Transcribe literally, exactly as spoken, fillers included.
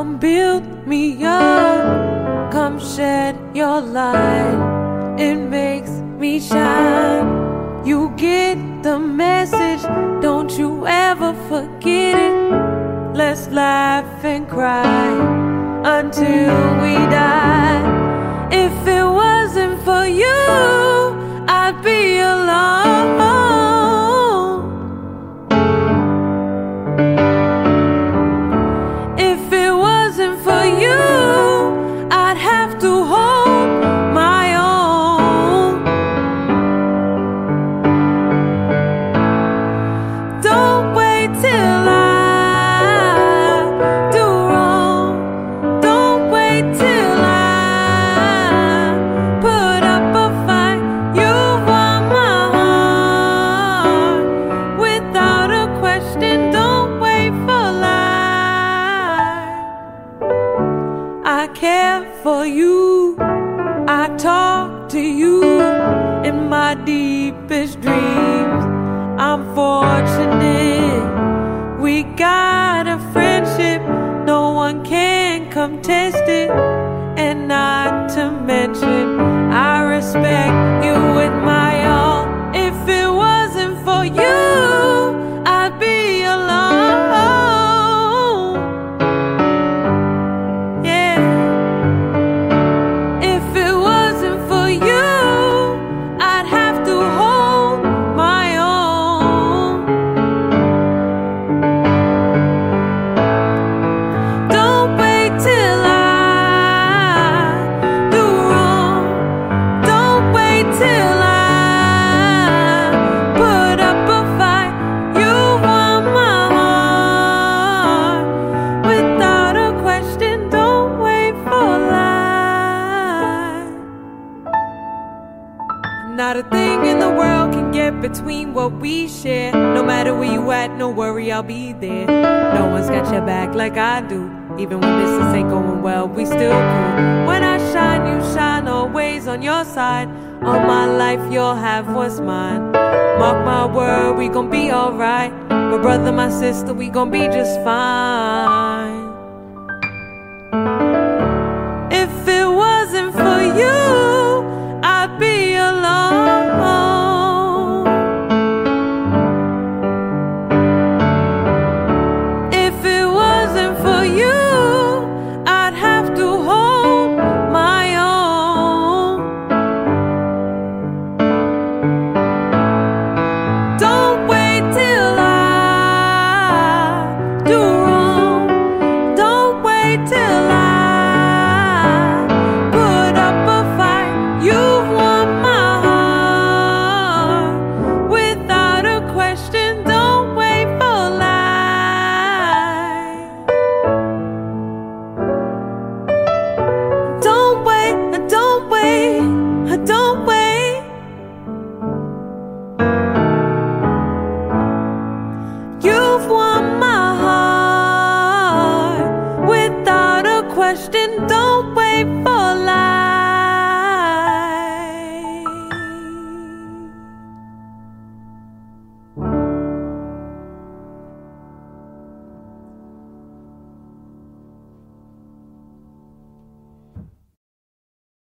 Come build me up, come shed your light. It makes me shine. You get the message, don't you ever forget it. Let's laugh and cry until we die. If it wasn't for you, I'd be alone. If it wasn't for you, I'd have to hold my own. Don't wait till I do wrong. Don't wait till I put up a fight. You want my heart without a question. Don't wait for life. I care for you, I talk to you in my deepest dreams. I'm fortunate, we got a friendship, no one can come test it. And not to mention, I respect you with my all. If it wasn't for you, I'd be alone. Yeah. If it wasn't for you, I'd have to hold my own. Don't wait till I do wrong. Don't wait till I put up a fight. You want my heart without a question. Don't wait for life. Not a thing in the world can get between what we share. No matter where you at, no worry, I'll be there. No one's got your back like I do. Even when business ain't going well, we still cool. When I shine, you shine, always on your side. All my life, you'll have what's mine. Mark my word, we gon' be alright. My brother, my sister, we gon' be just fine. If it wasn't for you, I'd be alone. If it wasn't for you, I'd have to hold my own. Don't wait till I do wrong. Don't wait till I put up a fight. You want my heart without a question. Don't wait for life. Don't wait, don't wait, don't wait. You've won my heart without a question. Don't